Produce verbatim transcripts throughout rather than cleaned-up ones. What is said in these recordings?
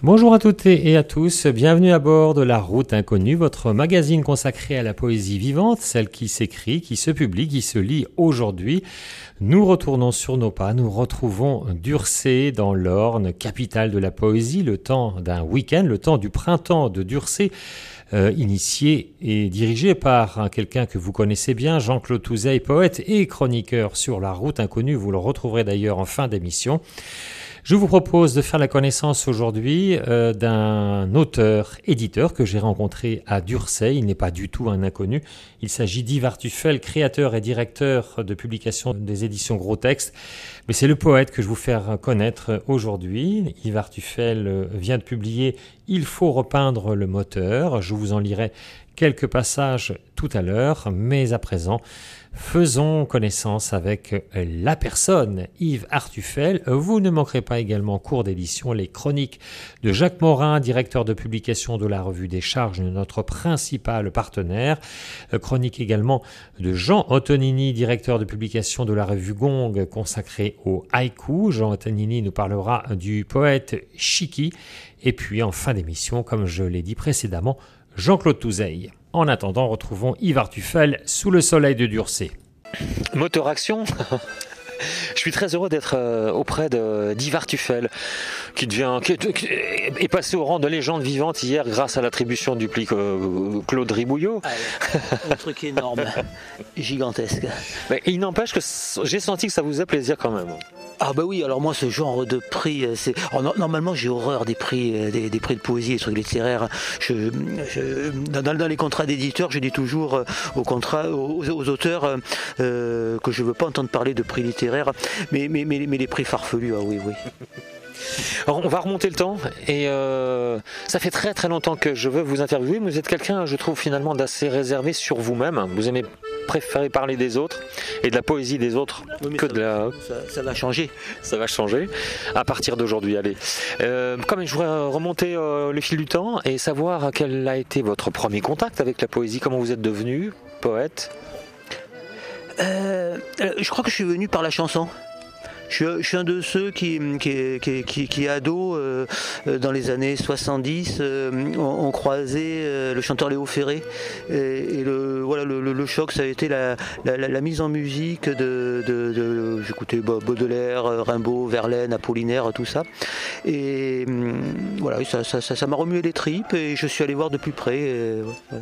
Bonjour à toutes et à tous, bienvenue à bord de La Route Inconnue, votre magazine consacré à la poésie vivante, celle qui s'écrit, qui se publie, qui se lit aujourd'hui. Nous retournons sur nos pas, nous retrouvons Dursé dans l'Orne, capitale de la poésie, le temps d'un week-end, le temps du printemps de Dursé, euh, initié et dirigé par hein, quelqu'un que vous connaissez bien, Jean-Claude Touzeille, poète et chroniqueur sur La Route Inconnue, vous le retrouverez d'ailleurs en fin d'émission. Je vous propose de faire la connaissance aujourd'hui euh, d'un auteur-éditeur que j'ai rencontré à Dursé. Il n'est pas du tout un inconnu. Il s'agit d'Yves Artufel, créateur et directeur de publication des éditions Gros Texte. Mais c'est le poète que je vous faire connaître aujourd'hui. Yves Artufel vient de publier « Il faut repeindre le moteur ». Je vous en lirai quelques passages tout à l'heure, mais à présent, faisons connaissance avec la personne, Yves Artufel. Vous ne manquerez pas également en cours d'édition les chroniques de Jacques Morin, directeur de publication de la Revue des Charges, notre principal partenaire. Chronique également de Jean Ottonini, directeur de publication de la Revue Gong, consacrée au haïku. Jean Ottonini nous parlera du poète Chiki. Et puis en fin d'émission, comme je l'ai dit précédemment, Jean-Claude Touzeille. En attendant, retrouvons Yves Artufel sous le soleil de Dursé. Moteur Action. Je suis très heureux d'être auprès de, d'Yves Artufel, qui, devient, qui est passé au rang de légende vivante hier grâce à l'attribution du prix Claude Ribouillot. Ah, un truc énorme, gigantesque. Mais il n'empêche que j'ai senti que ça vous faisait plaisir quand même. Ah bah oui, alors moi ce genre de prix, c'est alors, normalement j'ai horreur des prix, des, des prix de poésie, des trucs littéraires. Je, je, dans, dans les contrats d'éditeurs, je dis toujours aux, contrats, aux, aux auteurs euh, que je veux pas entendre parler de prix littéraires, mais, mais, mais, mais les prix farfelus, ah oui, oui. Alors on va remonter le temps et euh, ça fait très très longtemps que je veux vous interviewer, mais vous êtes quelqu'un, je trouve finalement d'assez réservé sur vous-même. Vous aimez préférer parler des autres et de la poésie des autres oui, que ça, de la... Ça, ça va changer. Ça va changer à partir d'aujourd'hui, allez. Euh, quand même, je voudrais remonter euh, le fil du temps et savoir quel a été votre premier contact avec la poésie, comment vous êtes devenu poète. euh, Je crois que je suis venu par la chanson. Je, je suis un de ceux qui, qui, qui, qui, qui ado, euh, dans les années soixante-dix, euh, ont, ont croisé euh, le chanteur Léo Ferré. Et, et le, voilà, le, le, le choc, ça a été la, la, la, la mise en musique de... de, de j'écoutais Baudelaire, Rimbaud, Verlaine, Apollinaire, tout ça. Et voilà, ça, ça, ça, ça m'a remué les tripes et je suis allé voir de plus près. Et, ouais.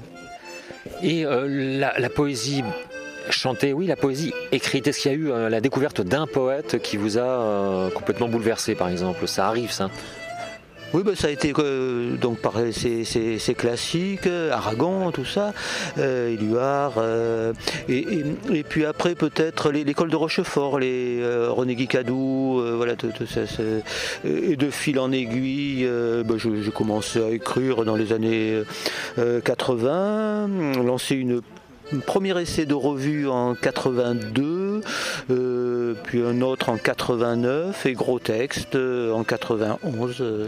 et euh, la, la poésie... Chanter, oui, la poésie écrite. Est-ce qu'il y a eu euh, la découverte d'un poète qui vous a euh, complètement bouleversé, par exemple? Ça arrive, ça. Oui, bah, ça a été euh, donc par ces, ces, ces classiques, Aragon, tout ça, euh, Éluard, euh, et, et, et puis après peut-être les, l'école de Rochefort, les euh, René Guicadou, euh, voilà, tout, tout ça, c'est, et de fil en aiguille, euh, bah, je, je commençais à écrire dans les années euh, quatre-vingts, lancer une Un premier essai de revue en quatre-vingt-deux, euh, puis un autre en quatre-vingt-neuf et Gros Texte en quatre-vingt-onze. Euh.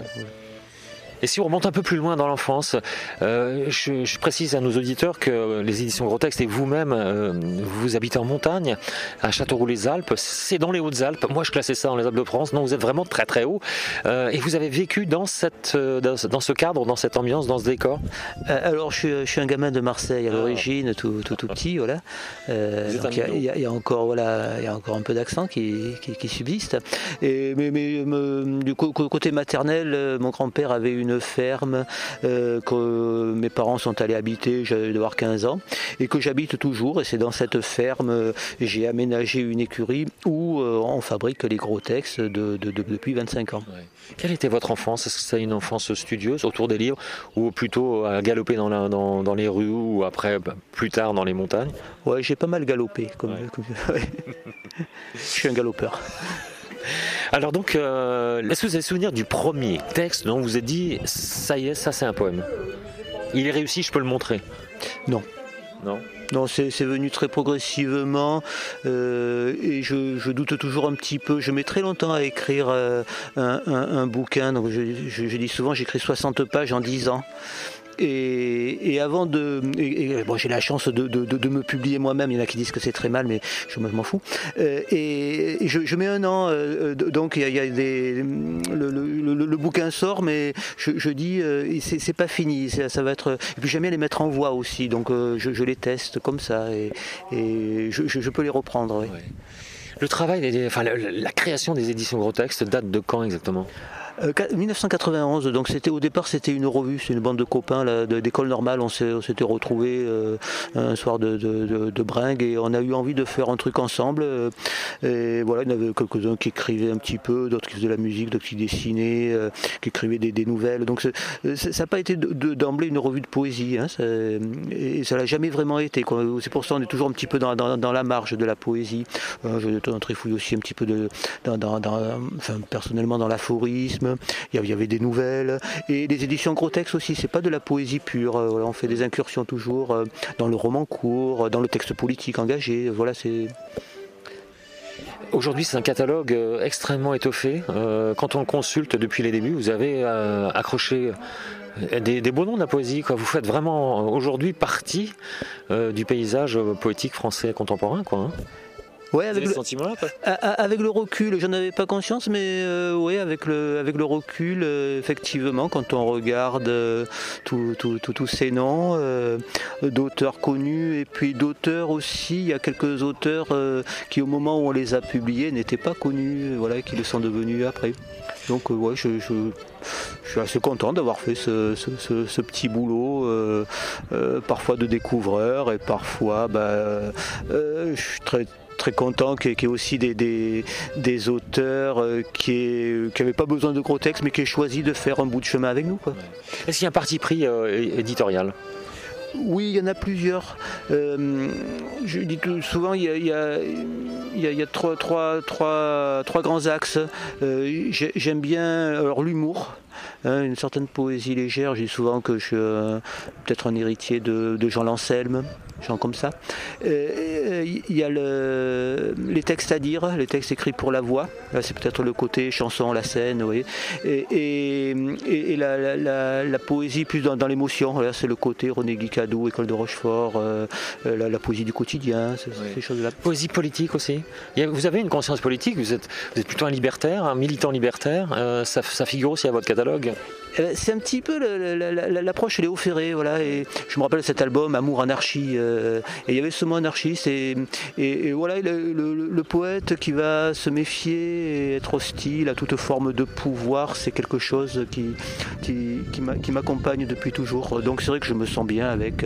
Et si on remonte un peu plus loin dans l'enfance, euh, je, je précise à nos auditeurs que les éditions Gros Texte et vous-même, euh, vous habitez en montagne, à Châteauroux-les-Alpes, c'est dans les Hautes-Alpes. Moi, je classais ça dans les Alpes de France. Non, vous êtes vraiment très très haut. Euh, et vous avez vécu dans, cette, dans, dans ce cadre, dans cette ambiance, dans ce décor. euh, Alors, je suis, je suis un gamin de Marseille à l'origine, ah. tout, tout, tout petit, voilà. Euh, donc, il y, y, y a encore, voilà, il y a encore un peu d'accent qui, qui, qui subsiste. Et, mais, mais me, du côté maternel, mon grand-père avait une ferme euh, que mes parents sont allés habiter, j'avais avoir quinze ans, et que j'habite toujours, et c'est dans cette ferme euh, j'ai aménagé une écurie où euh, on fabrique les gros textes de, de, de, depuis vingt-cinq ans. Ouais. Quelle était votre enfance? Est-ce que c'est une enfance studieuse autour des livres, ou plutôt à galoper dans, la, dans, dans les rues, ou après, bah, plus tard dans les montagnes? Ouais, j'ai pas mal galopé, comme, ouais. comme... je suis un galopeur. Alors donc, euh, est-ce que vous avez souvenir du premier texte dont vous vous êtes dit, ça y est, ça c'est un poème? Il est réussi, je peux le montrer? Non. Non. Non, c'est, c'est venu très progressivement euh, et je, je doute toujours un petit peu. Je mets très longtemps à écrire euh, un, un, un bouquin. Donc je, je, je dis souvent, j'écris soixante pages en dix ans. et, et avant de, et, et, bon, j'ai la chance de, de, de, de me publier moi-même. Il y en a qui disent que c'est très mal, mais je m'en fous. Euh, et, et je, je mets un an, euh, donc il y a, il y a des, le, le, le, le bouquin sort, mais je, je dis euh, c'est, c'est pas fini. Ça, ça va être. Et puis j'aime bien les mettre en voix aussi, donc euh, je, je les teste comme ça et, et je, je, je peux les reprendre. Oui. Ouais. Le travail, des, enfin la, la création des éditions Gros Texte date de quand exactement ? Euh, dix-neuf cent quatre-vingt-onze, donc c'était au départ c'était une revue, c'est une bande de copains là, de, d'école normale, on, s'est, on s'était retrouvés euh, un soir de, de, de, de bringue et on a eu envie de faire un truc ensemble. Euh, et voilà, il y en avait quelques-uns qui écrivaient un petit peu, d'autres qui faisaient de la musique, d'autres qui dessinaient, euh, qui écrivaient des, des nouvelles. Donc c'est, c'est, ça n'a pas été de, de, d'emblée une revue de poésie, hein, ça, et ça l'a jamais vraiment été, quoi. C'est pour ça qu'on est toujours un petit peu dans, dans, dans la marge de la poésie. Euh, je trifouille aussi un petit peu de, dans, dans, dans, enfin, personnellement dans l'aphorisme. Il y avait des nouvelles et les éditions Gros Texte aussi, c'est pas de la poésie pure. On fait des incursions toujours dans le roman court, dans le texte politique engagé. Voilà, c'est. Aujourd'hui, c'est un catalogue extrêmement étoffé. Quand on le consulte depuis les débuts, vous avez accroché des, des beaux noms de la poésie, quoi. Vous faites vraiment aujourd'hui partie du paysage poétique français contemporain, quoi, hein. Ouais, avec le, avec le recul, j'en avais pas conscience, mais euh, ouais, avec le, avec le recul, euh, effectivement, quand on regarde euh, tous tout, tout, tout ces noms euh, d'auteurs connus et puis d'auteurs aussi, il y a quelques auteurs euh, qui, au moment où on les a publiés, n'étaient pas connus, voilà, qui le sont devenus après. Donc, euh, ouais, je, je, je suis assez content d'avoir fait ce, ce, ce, ce petit boulot, euh, euh, parfois de découvreur et parfois, bah, euh, je suis très très content qu'il y ait aussi des, des, des auteurs qui n'avaient pas besoin de gros textes mais qui aient choisi de faire un bout de chemin avec nous, quoi. Est-ce qu'il y a un parti pris euh, éditorial ? Oui, il y en a plusieurs. Euh, je dis tout, souvent, il y a, il y a, il y a, il y a trois, trois, trois, trois grands axes. Euh, j'aime bien alors, l'humour. Hein, une certaine poésie légère. Je dis souvent que je suis euh, peut-être un héritier de, de Jean Lancelme, gens comme ça. Euh, il y a le, les textes à dire, les textes écrits pour la voix. Là, c'est peut-être le côté chanson, la scène, vous voyez. Et, et, et la, la, la, la poésie plus dans, dans l'émotion. Là, c'est le côté René Guicadou, École de Rochefort, euh, la, la poésie du quotidien, ces, oui. ces choses-là. Poésie politique aussi. Vous avez une conscience politique. Vous êtes, vous êtes plutôt un libertaire, un militant libertaire. Euh, ça, ça figure aussi à votre catalogue. C'est un petit peu l'approche Léo Ferré, voilà. Et je me rappelle cet album Amour anarchie, euh, et il y avait ce mot anarchiste, et, et, et voilà le, le, le poète qui va se méfier et être hostile à toute forme de pouvoir, c'est quelque chose qui, qui, qui m'accompagne depuis toujours. Donc c'est vrai que je me sens bien avec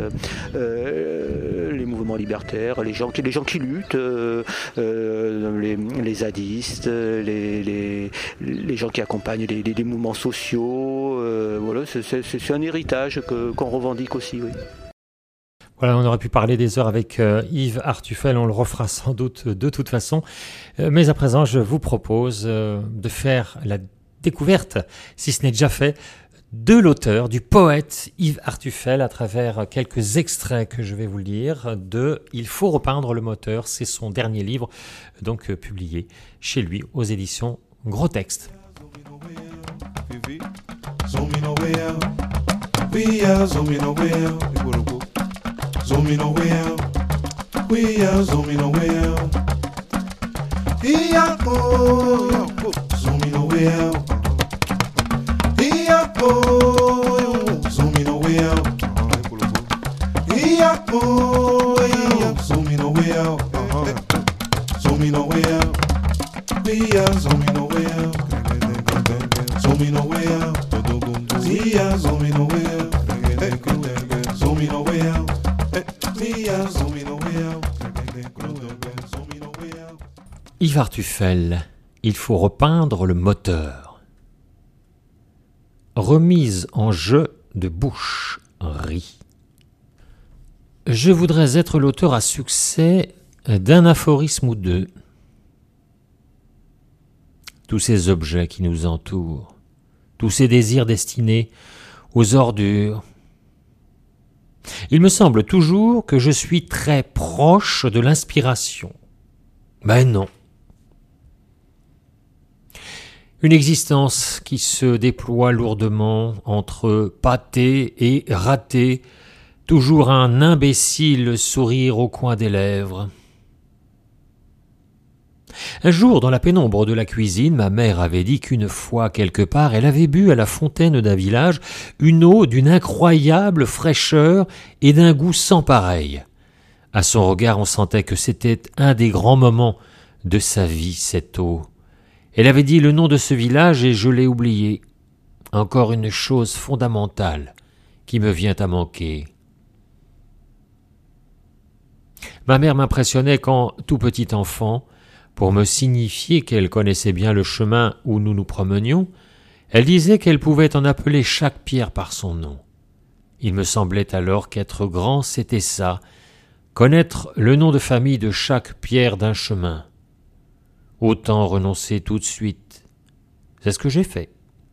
euh, les mouvements libertaires, les gens qui, les gens qui luttent, euh, euh, les, les zadistes, les, les, les gens qui accompagnent les, les, les mouvements sociaux. Euh, voilà, c'est, c'est, c'est un héritage que, qu'on revendique aussi, oui. Voilà, on aurait pu parler des heures avec euh, Yves Artufel, on le refera sans doute de toute façon. Euh, mais à présent, je vous propose euh, de faire la découverte, si ce n'est déjà fait, de l'auteur, du poète Yves Artufel, à travers quelques extraits que je vais vous lire de « Il faut repeindre le moteur ». C'est son dernier livre, donc euh, publié chez lui aux éditions Gros Texte. Zoom in away out, we are zooming away out. Zooming away out, we are zooming away out. Yeah, oh, zooming away out. Yeah, oh, zooming away out. Yeah, oh, zooming away out. Zooming away out, we are zooming away out. Zooming away out. Yeah, zooming away out. Zooming away out. Yeah, zooming away out. Zooming away out. Yves Artufel, il faut repeindre le moteur. Remise en jeu de boucherie. Je voudrais être l'auteur à succès d'un aphorisme ou deux. Tous ces objets qui nous entourent, tous ces désirs destinés aux ordures. Il me semble toujours que je suis très proche de l'inspiration. Ben non. Une existence qui se déploie lourdement entre pâté et raté, toujours un imbécile sourire au coin des lèvres. Un jour, dans la pénombre de la cuisine, ma mère avait dit qu'une fois, quelque part, elle avait bu à la fontaine d'un village une eau d'une incroyable fraîcheur et d'un goût sans pareil. À son regard, on sentait que c'était un des grands moments de sa vie, cette eau. Elle avait dit le nom de ce village et je l'ai oublié. Encore une chose fondamentale qui me vient à manquer. Ma mère m'impressionnait quand, tout petit enfant, pour me signifier qu'elle connaissait bien le chemin où nous nous promenions, elle disait qu'elle pouvait en appeler chaque pierre par son nom. Il me semblait alors qu'être grand, c'était ça, connaître le nom de famille de chaque pierre d'un chemin. Autant renoncer tout de suite. C'est ce que j'ai fait.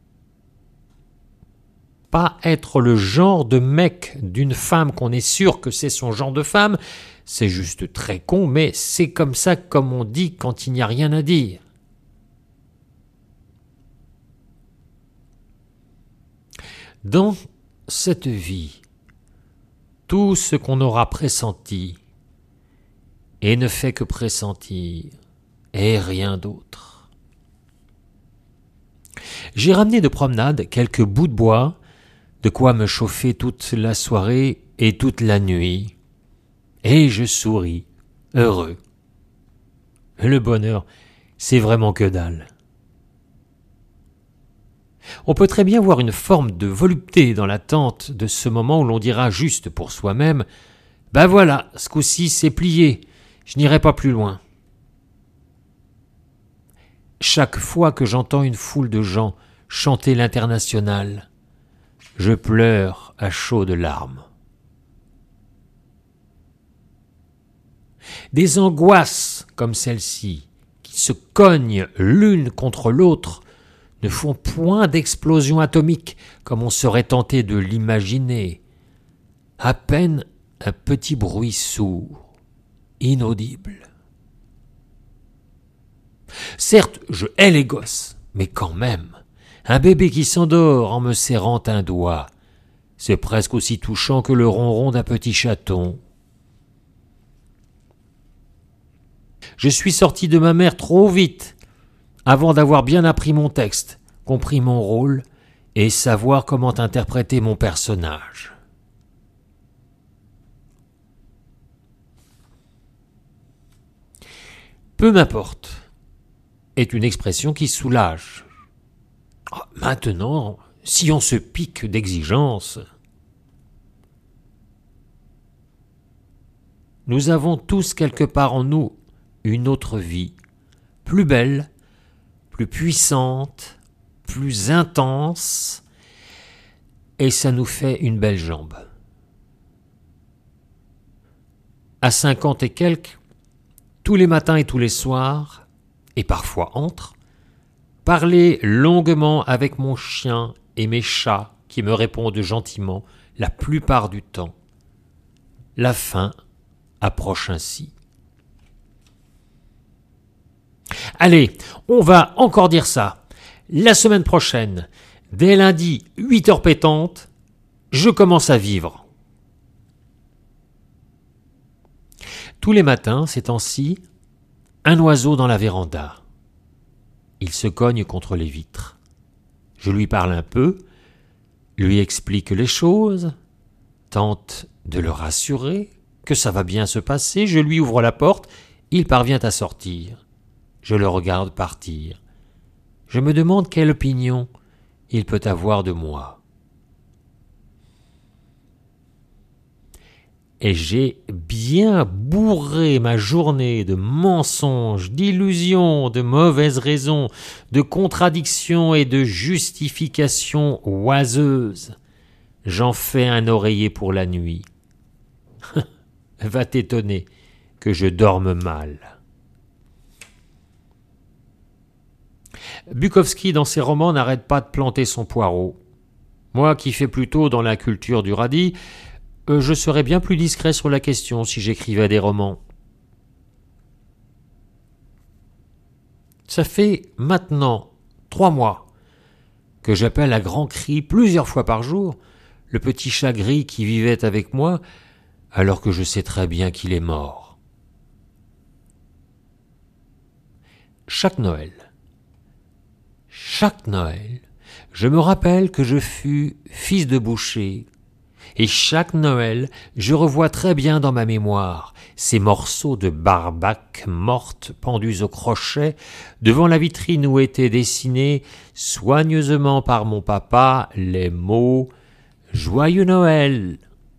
Pas être le genre de mec d'une femme qu'on est sûr que c'est son genre de femme, c'est juste très con, mais c'est comme ça comme on dit quand il n'y a rien à dire. Dans cette vie, tout ce qu'on aura pressenti, et ne fait que pressentir, et rien d'autre. J'ai ramené de promenade quelques bouts de bois, de quoi me chauffer toute la soirée et toute la nuit. Et je souris, heureux. Le bonheur, c'est vraiment que dalle. On peut très bien voir une forme de volupté dans l'attente de ce moment où l'on dira juste pour soi-même « Ben voilà, ce coup-ci c'est plié, je n'irai pas plus loin ». Chaque fois que j'entends une foule de gens chanter l'Internationale, je pleure à chaudes larmes. Des angoisses comme celle-ci, qui se cognent l'une contre l'autre, ne font point d'explosion atomique comme on serait tenté de l'imaginer. À peine un petit bruit sourd, inaudible. Certes, je hais les gosses, mais quand même, un bébé qui s'endort en me serrant un doigt, c'est presque aussi touchant que le ronron d'un petit chaton. Je suis sorti de ma mère trop vite, avant d'avoir bien appris mon texte, compris mon rôle et savoir comment interpréter mon personnage. Peu m'importe est une expression qui soulage. Maintenant, si on se pique d'exigence, nous avons tous quelque part en nous une autre vie, plus belle, plus puissante, plus intense, et ça nous fait une belle jambe. À cinquante et quelques, tous les matins et tous les soirs, et parfois entre, parler longuement avec mon chien et mes chats qui me répondent gentiment la plupart du temps. La fin approche ainsi. Allez, on va encore dire ça. La semaine prochaine, dès lundi, huit heures pétantes, je commence à vivre. Tous les matins, ces temps-ci, un oiseau dans la véranda. Il se cogne contre les vitres. Je lui parle un peu, lui explique les choses, tente de le rassurer, que ça va bien se passer, je lui ouvre la porte, il parvient à sortir. Je le regarde partir. Je me demande quelle opinion il peut avoir de moi. Et j'ai bien bourré ma journée de mensonges, d'illusions, de mauvaises raisons, de contradictions et de justifications oiseuses. J'en fais un oreiller pour la nuit. Va t'étonner que je dorme mal. Bukowski, dans ses romans, n'arrête pas de planter son poireau. Moi, qui fais plutôt dans la culture du radis, euh, je serais bien plus discret sur la question si j'écrivais des romans. Ça fait maintenant trois mois, que j'appelle à grands cris plusieurs fois par jour le petit chat gris qui vivait avec moi, alors que je sais très bien qu'il est mort. Chaque Noël, chaque Noël, je me rappelle que je fus fils de boucher, et chaque Noël, je revois très bien dans ma mémoire ces morceaux de barbaque morte pendus au crochet devant la vitrine où étaient dessinés soigneusement par mon papa les mots « Joyeux Noël ».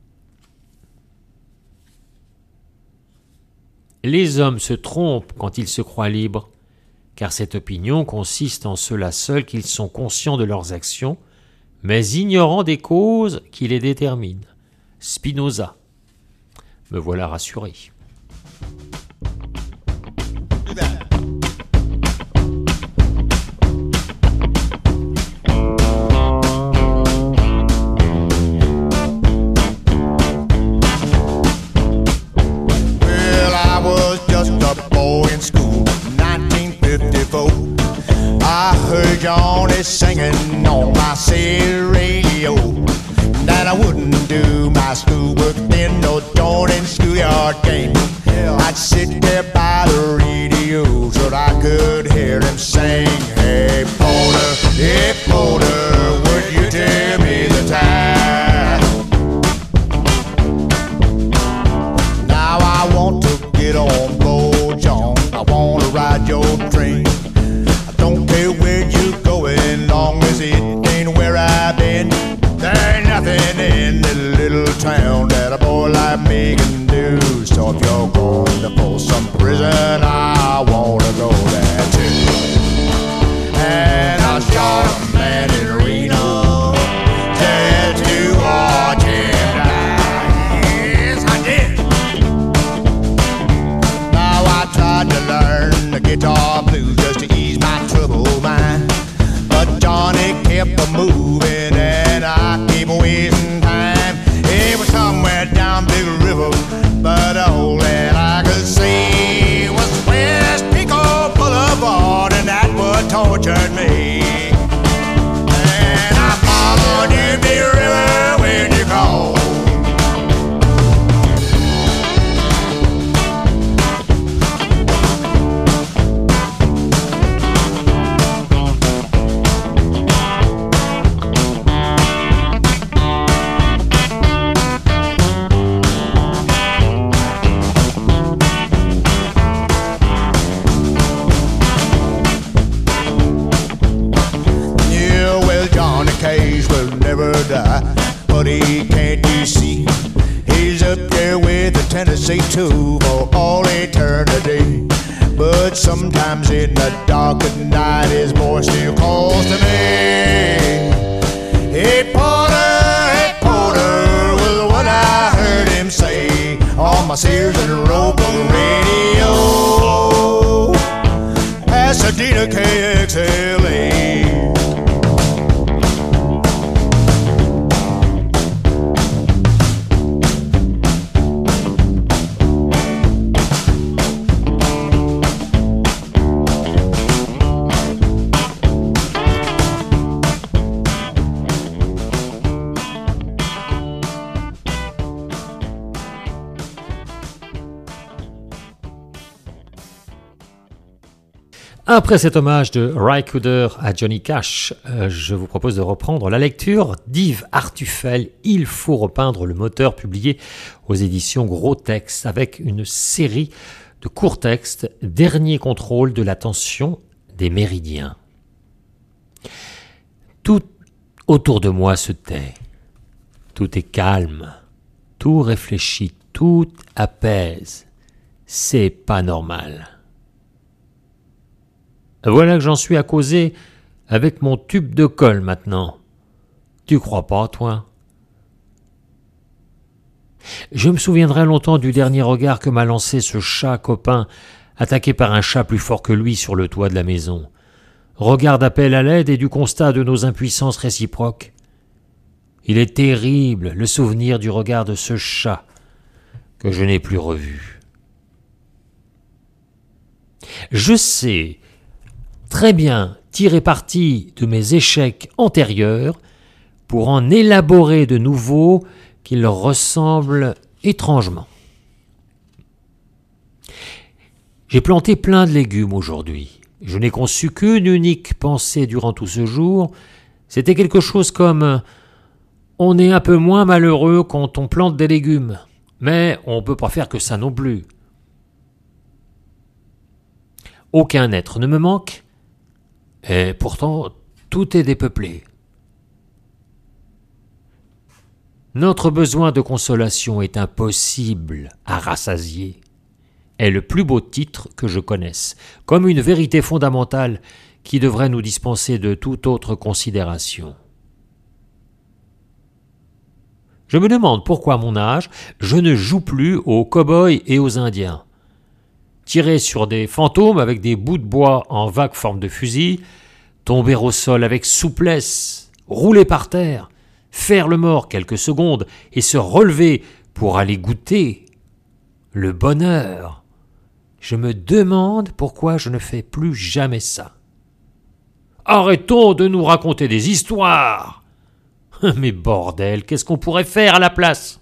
Les hommes se trompent quand ils se croient libres, car cette opinion consiste en cela seul qu'ils sont conscients de leurs actions, mais ignorants des causes qui les déterminent. Spinoza. Me voilà rassuré. Well, I was just a boy in school, nineteen fifty-four. I heard Johnny singing on my city radio that I wouldn't do my schoolwork in no joining schoolyard game. I'd sit there by the radio so that I could hear him sing. Hey Porter, hey Porter, would you tell me the time? Now I want to get on board, John. I want to ride your train. Don't care where you're going, long as it ain't where I've been. There ain't nothing in this little town that a boy like me can do. So if you're going to pull some prison, I wanna go there too. And I shot a man in Reno, just to watch him die. Yes, I did. Now I tried to learn the guitar blues just to ease my troubled mind, but Johnny kept a moving and I keep wasting time. It was somewhere down Big River, but all that I could see was West Pico Boulevard, and that what tortured me. And I followed you, Big River, when you called. Cage will never die, but he can't you see? He's up there with the Tennessee two for all eternity. But sometimes in the dark of night, his voice still calls to me. Hey Porter, hey Porter, was what I heard him say on my Sears and Roebuck radio. Pasadena K X L A. Après cet hommage de Ry Cooder à Johnny Cash, euh, je vous propose de reprendre la lecture d'Yves Artufel, Il faut repeindre le moteur, publié aux éditions Gros Texte, avec une série de courts textes, Dernier contrôle de la tension des méridiens. Tout autour de moi se tait, tout est calme, tout réfléchit, tout apaise. C'est pas normal. Voilà que j'en suis à causer avec mon tube de colle maintenant. Tu crois pas, toi? Je me souviendrai longtemps du dernier regard que m'a lancé ce chat copain, attaqué par un chat plus fort que lui sur le toit de la maison. Regard d'appel à l'aide et du constat de nos impuissances réciproques. Il est terrible, le souvenir du regard de ce chat que je n'ai plus revu. Je sais très bien tirer parti de mes échecs antérieurs pour en élaborer de nouveaux qui leur ressemblent étrangement. J'ai planté plein de légumes aujourd'hui. Je n'ai conçu qu'une unique pensée durant tout ce jour. C'était quelque chose comme « On est un peu moins malheureux quand on plante des légumes, mais on ne peut pas faire que ça non plus. » Aucun être ne me manque, et pourtant tout est dépeuplé. Notre besoin de consolation est impossible à rassasier, est le plus beau titre que je connaisse, comme une vérité fondamentale qui devrait nous dispenser de toute autre considération. Je me demande pourquoi à mon âge, je ne joue plus aux cow-boys et aux indiens. Tirer sur des fantômes avec des bouts de bois en vague forme de fusil, tomber au sol avec souplesse, rouler par terre, faire le mort quelques secondes et se relever pour aller goûter le bonheur. Je me demande pourquoi je ne fais plus jamais ça. Arrêtons de nous raconter des histoires. Mais bordel, qu'est-ce qu'on pourrait faire à la place?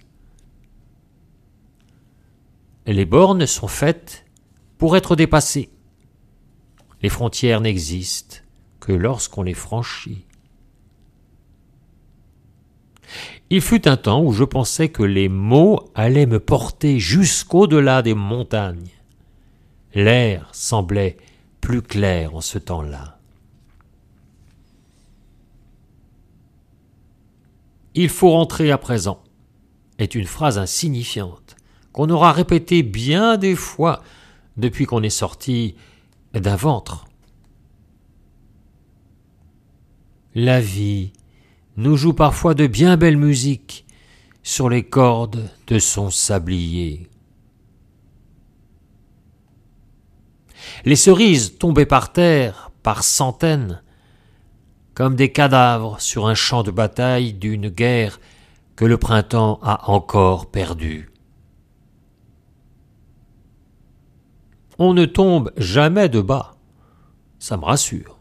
Les bornes sont faites pour être dépassées. Les frontières n'existent que lorsqu'on les franchit. Il fut un temps où je pensais que les mots allaient me porter jusqu'au-delà des montagnes. L'air semblait plus clair en ce temps-là. « Il faut rentrer à présent » est une phrase insignifiante qu'on aura répétée bien des fois depuis qu'on est sorti d'un ventre. La vie nous joue parfois de bien belles musiques sur les cordes de son sablier. Les cerises tombaient par terre par centaines, comme des cadavres sur un champ de bataille d'une guerre que le printemps a encore perdue. On ne tombe jamais de bas, ça me rassure.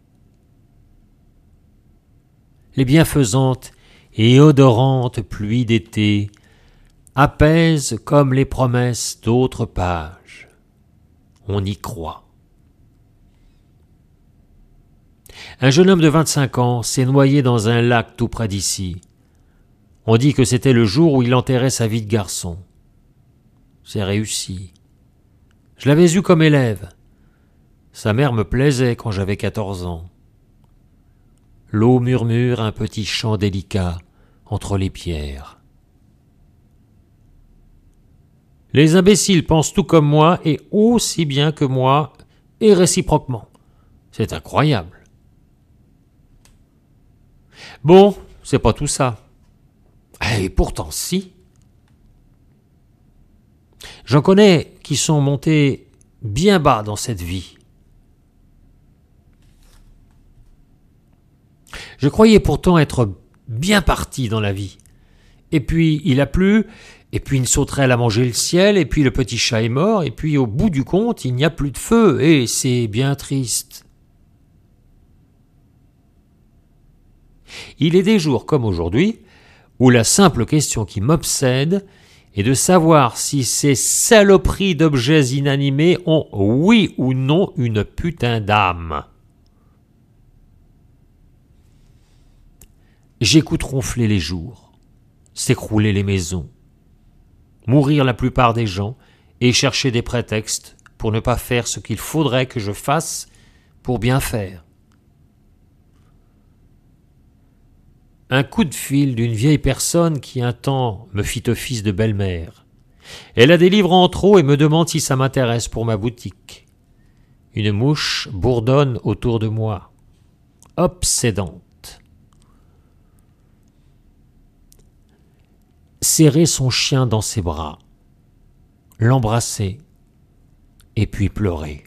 Les bienfaisantes et odorantes pluies d'été apaisent comme les promesses d'autres pages. On y croit. Un jeune homme de vingt-cinq ans s'est noyé dans un lac tout près d'ici. On dit que c'était le jour où il enterrait sa vie de garçon. C'est réussi. Je l'avais eu comme élève. Sa mère me plaisait quand j'avais quatorze ans. L'eau murmure un petit chant délicat entre les pierres. Les imbéciles pensent tout comme moi et aussi bien que moi et réciproquement. C'est incroyable. Bon, c'est pas tout ça. Et pourtant si. J'en connais qui sont montés bien bas dans cette vie. Je croyais pourtant être bien parti dans la vie. Et puis il a plu, et puis une sauterelle a mangé le ciel, et puis le petit chat est mort, et puis au bout du compte, il n'y a plus de feu, et c'est bien triste. Il est des jours comme aujourd'hui, où la simple question qui m'obsède est de savoir si ces saloperies d'objets inanimés ont oui ou non une putain d'âme. J'écoute ronfler les jours, s'écrouler les maisons, mourir la plupart des gens et chercher des prétextes pour ne pas faire ce qu'il faudrait que je fasse pour bien faire. Un coup de fil d'une vieille personne qui un temps me fit office de belle-mère. Elle a des livres en trop et me demande si ça m'intéresse pour ma boutique. Une mouche bourdonne autour de moi, obsédante. Serrer son chien dans ses bras, l'embrasser et puis pleurer.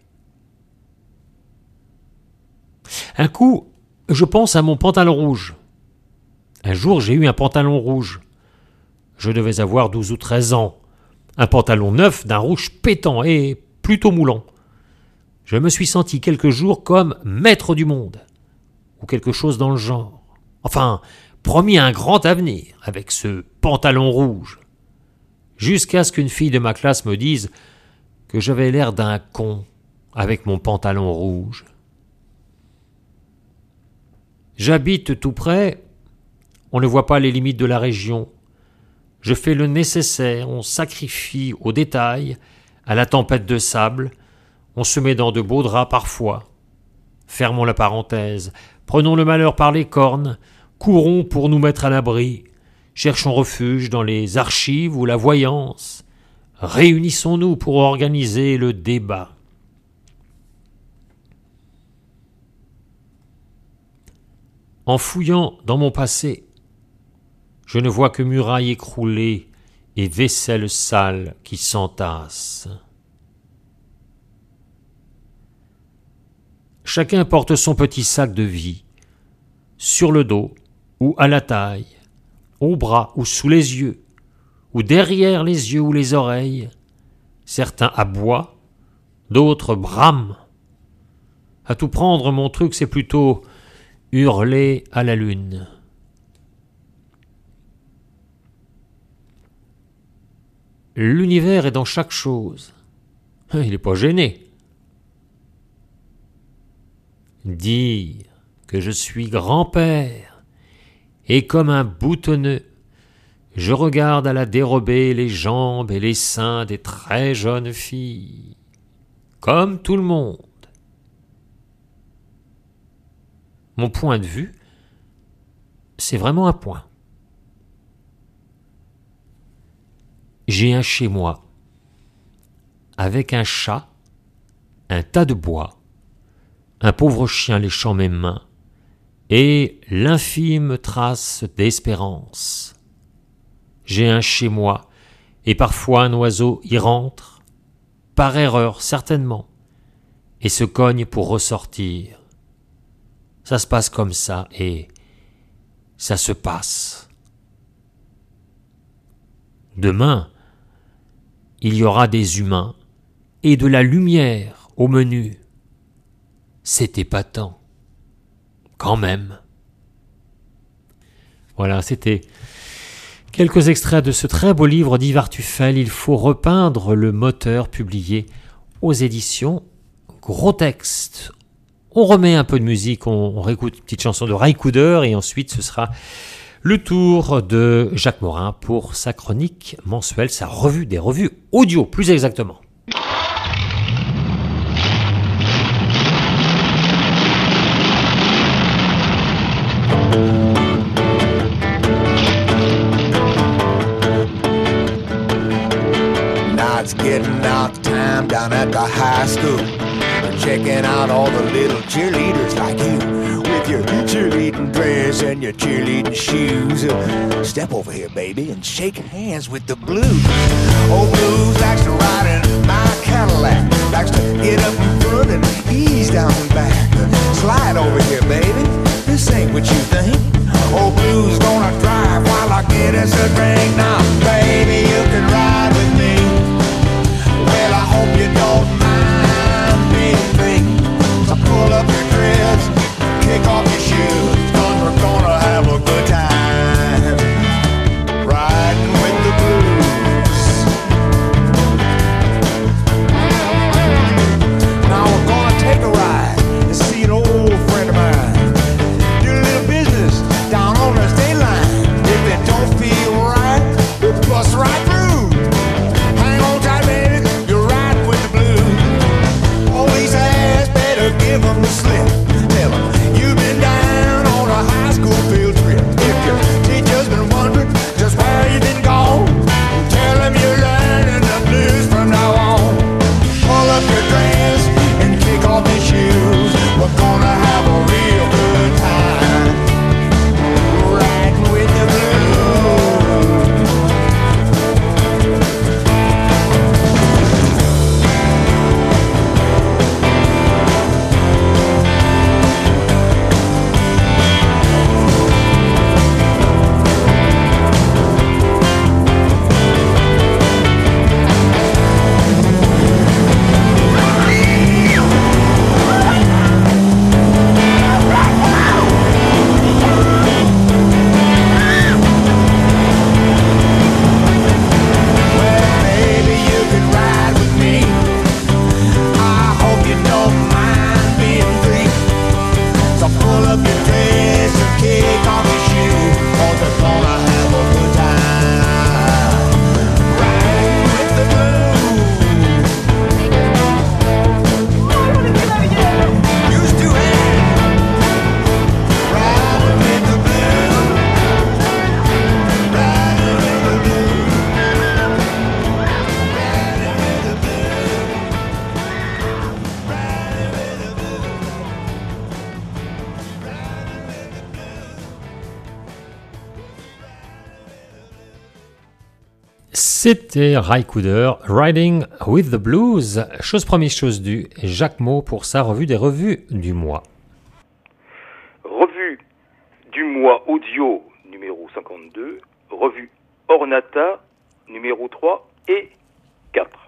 Un coup, je pense à mon pantalon rouge. Un jour, j'ai eu un pantalon rouge. Je devais avoir douze ou treize ans. Un pantalon neuf d'un rouge pétant et plutôt moulant. Je me suis senti quelques jours comme maître du monde, ou quelque chose dans le genre. Enfin, promis un grand avenir avec ce pantalon rouge. Jusqu'à ce qu'une fille de ma classe me dise que j'avais l'air d'un con avec mon pantalon rouge. J'habite tout près, on ne voit pas les limites de la région. Je fais le nécessaire, on sacrifie aux détails, à la tempête de sable, on se met dans de beaux draps parfois. Fermons la parenthèse, prenons le malheur par les cornes, courons pour nous mettre à l'abri, cherchons refuge dans les archives ou la voyance, réunissons-nous pour organiser le débat. En fouillant dans mon passé, je ne vois que murailles écroulées et vaisselle sale qui s'entasse. Chacun porte son petit sac de vie, sur le dos ou à la taille, au bras ou sous les yeux, ou derrière les yeux ou les oreilles. Certains aboient, d'autres brament. À tout prendre, mon truc, c'est plutôt hurler à la lune. L'univers est dans chaque chose. Il n'est pas gêné. Dire que je suis grand-père et comme un boutonneux, je regarde à la dérobée les jambes et les seins des très jeunes filles, comme tout le monde. Mon point de vue, c'est vraiment un point. J'ai un chez moi, avec un chat, un tas de bois, un pauvre chien léchant mes mains, et l'infime trace d'espérance. J'ai un chez moi, et parfois un oiseau y rentre, par erreur certainement, et se cogne pour ressortir. Ça se passe comme ça, et ça se passe. Demain, il y aura des humains et de la lumière au menu. C'est épatant. Quand même. Voilà, c'était quelques extraits de ce très beau livre d'Ivar Tuffel, Il faut repeindre le moteur, publié aux éditions Gros Texte. On remet un peu de musique, on, on réécoute une petite chanson de Ray Cooder et ensuite ce sera le tour de Jacques Morin pour sa chronique mensuelle, sa revue des revues audio, plus exactement. Now it's getting out time down at the high school. We're checking out all the little cheerleaders like you. With your cheerleading dress and your cheerleading shoes. Step over here, baby, and shake hands with the Blues. Old Blues likes to ride in my Cadillac. Likes to get up in front and ease down the back. Slide over here, baby, this ain't what you think. Old Blues gonna drive while I get us a drink. Now, baby, you can ride with me. Well, I hope you don't mind me, baby. So pull up your dress, kick off your shoes, 'cause we're gonna have a good time riding with the Blues. Now we're gonna take a ride and see an old friend of mine. Do a little business down on the state line. If it don't feel right, C'était Ry Cooder, Riding with the Blues. Chose première, chose due, Jacques Maud pour sa revue des revues du mois. Revue du mois audio numéro cinquante-deux, revue Ornata numéro trois et quatre.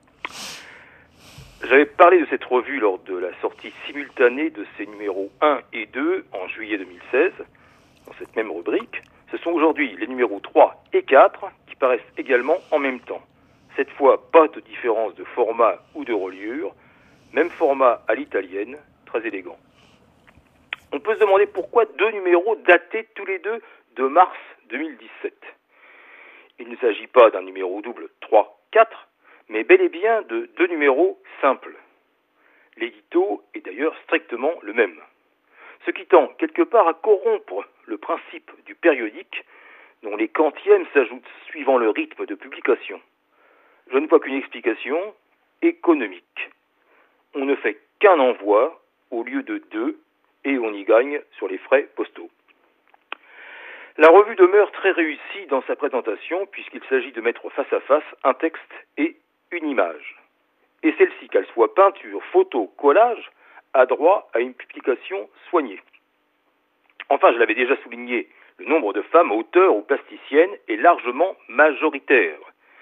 J'avais parlé de cette revue lors de la sortie simultanée de ses numéros un et deux en juillet deux mille seize, dans cette même rubrique. Ce sont aujourd'hui les numéros trois et quatre qui paraissent également en même temps. Cette fois, pas de différence de format ou de reliure, même format à l'italienne, très élégant. On peut se demander pourquoi deux numéros datés tous les deux de mars deux mille dix-sept. Il ne s'agit pas d'un numéro double trois quatre, mais bel et bien de deux numéros simples. L'édito est d'ailleurs strictement le même. Ce qui tend quelque part à corrompre le principe du périodique, dont les quantièmes s'ajoutent suivant le rythme de publication. Je ne vois qu'une explication économique. On ne fait qu'un envoi au lieu de deux, et on y gagne sur les frais postaux. La revue demeure très réussie dans sa présentation, puisqu'il s'agit de mettre face à face un texte et une image. Et celle-ci, qu'elle soit peinture, photo, collage, a droit à une publication soignée. Enfin, je l'avais déjà souligné, le nombre de femmes auteurs ou plasticiennes est largement majoritaire.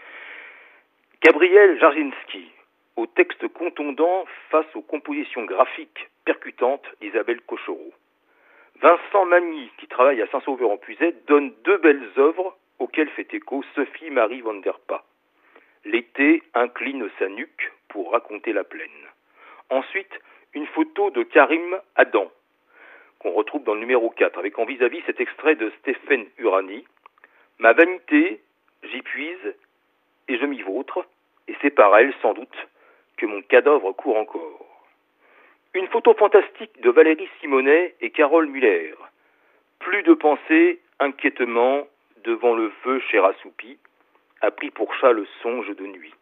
Gabrielle Jarzinski, au texte contondant face aux compositions graphiques percutantes d'Isabelle Cochereau. Vincent Magny, qui travaille à Saint-Sauveur-en-Puisaye, donne deux belles œuvres auxquelles fait écho Sophie-Marie van der Paa. L'été incline sa nuque pour raconter la plaine. Ensuite, une photo de Karim Adam, qu'on retrouve dans le numéro quatre, avec en vis-à-vis cet extrait de Stéphane Urani. « Ma vanité, j'y puise, et je m'y vautre, et c'est par elle, sans doute, que mon cadavre court encore. » Une photo fantastique de Valérie Simonet et Carole Muller. Plus de pensée, inquiétement, devant le feu cher assoupi, a pris pour chat le songe de nuit.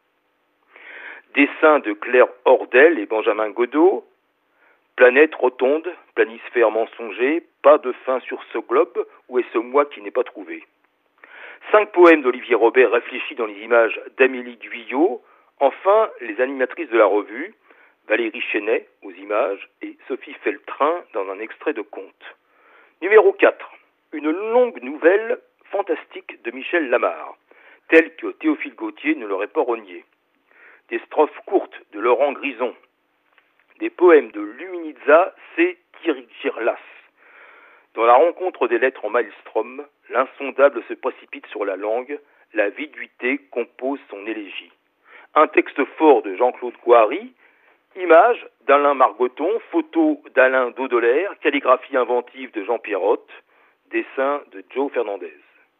Dessin de Claire Hordel et Benjamin Godot. Planète rotonde, planisphère mensonger, pas de fin sur ce globe, où est ce moi qui n'est pas trouvé. Cinq poèmes d'Olivier Robert réfléchis dans les images d'Amélie Guyot. Enfin, les animatrices de la revue, Valérie Chenet aux images et Sophie Feltrin dans un extrait de conte. Numéro quatre. Une longue nouvelle fantastique de Michel Lamarre, telle que Théophile Gautier ne l'aurait pas renié. Des strophes courtes de Laurent Grison. Des poèmes de Luminitza C. Tirigirlas. Dans la rencontre des lettres en maelstrom, l'insondable se précipite sur la langue, la viduité compose son élégie. Un texte fort de Jean-Claude Coary, images d'Alain Margoton, photos d'Alain Dodolaire, calligraphie inventive de Jean Pierrotte, dessin de Joe Fernandez.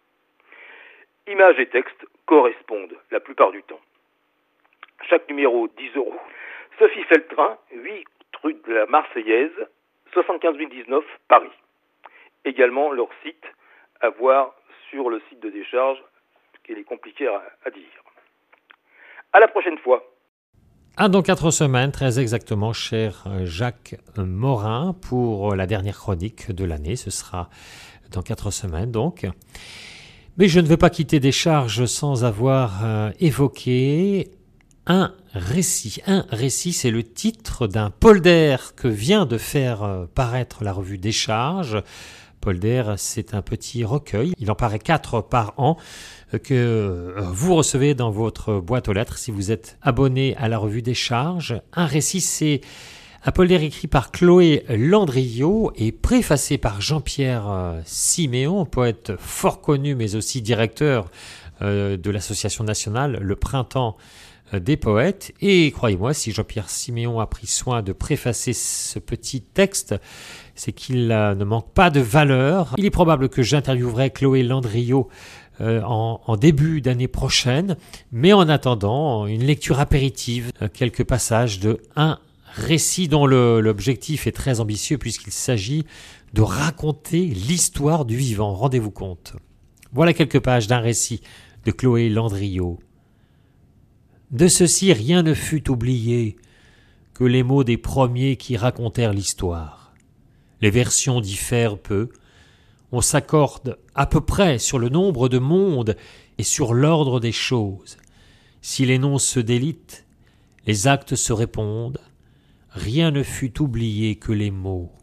Images et textes correspondent la plupart du temps. Chaque numéro dix euros. Sophie Feltrin, huit rue de la Marseillaise, soixante-quinze mille dix-neuf, Paris. Également leur site à voir sur le site de décharge, qu'il est compliqué à, à dire. À la prochaine fois. Ah, dans quatre semaines, très exactement, cher Jacques Morin, pour la dernière chronique de l'année. Ce sera dans quatre semaines, donc. Mais je ne veux pas quitter Décharge sans avoir euh, évoqué un récit. Un récit, c'est le titre d'un polder que vient de faire euh, paraître la revue Décharge. Polder, c'est un petit recueil. Il en paraît quatre par an que vous recevez dans votre boîte aux lettres si vous êtes abonné à la revue Décharge. Un récit, c'est un polder écrit par Chloé Landriot et préfacé par Jean-Pierre Siméon, poète fort connu mais aussi directeur de l'association nationale Le Printemps des poètes. Et croyez-moi, si Jean-Pierre Siméon a pris soin de préfacer ce petit texte, c'est qu'il ne manque pas de valeur. Il est probable que j'interviewerai Chloé Landriot euh, en, en début d'année prochaine, mais en attendant, une lecture apéritive, euh, quelques passages de un récit dont le, l'objectif est très ambitieux puisqu'il s'agit de raconter l'histoire du vivant. Rendez-vous compte. Voilà quelques pages d'un récit de Chloé Landriot. De ceci rien ne fut oublié que les mots des premiers qui racontèrent l'histoire. Les versions diffèrent peu, On s'accorde à peu près sur le nombre de mondes et sur l'ordre des choses. Si les noms se délitent, les actes se répondent, rien ne fut oublié que les mots.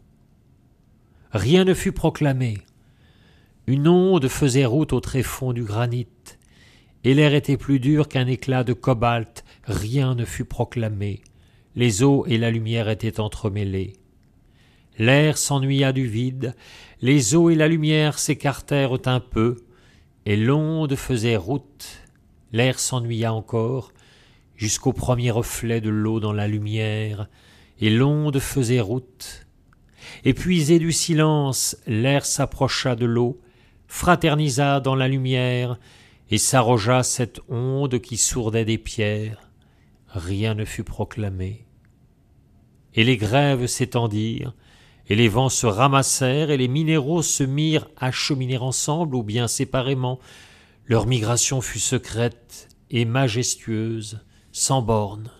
Rien ne fut proclamé. Une onde faisait route au tréfonds du granit, et l'air était plus dur qu'un éclat de cobalt, rien ne fut proclamé. Les eaux et la lumière étaient entremêlées. L'air s'ennuya du vide, les eaux et la lumière s'écartèrent un peu, et l'onde faisait route. L'air s'ennuya encore, jusqu'au premier reflet de l'eau dans la lumière, et l'onde faisait route. Épuisé du silence, l'air s'approcha de l'eau, fraternisa dans la lumière, et s'arrogea cette onde qui sourdait des pierres. Rien ne fut proclamé. Et les grèves s'étendirent, et les vents se ramassèrent, et les minéraux se mirent à cheminer ensemble ou bien séparément. Leur migration fut secrète et majestueuse, sans bornes.